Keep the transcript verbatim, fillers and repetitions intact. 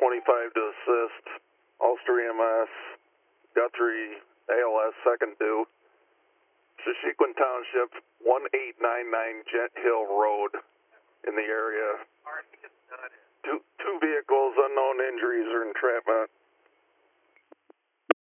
twenty-five to assist. Ulster E M S, Guthrie A L S second due. Shashequin Township, one eight nine nine Jet Hill Road in the area. Two, two vehicles, unknown injuries or entrapment.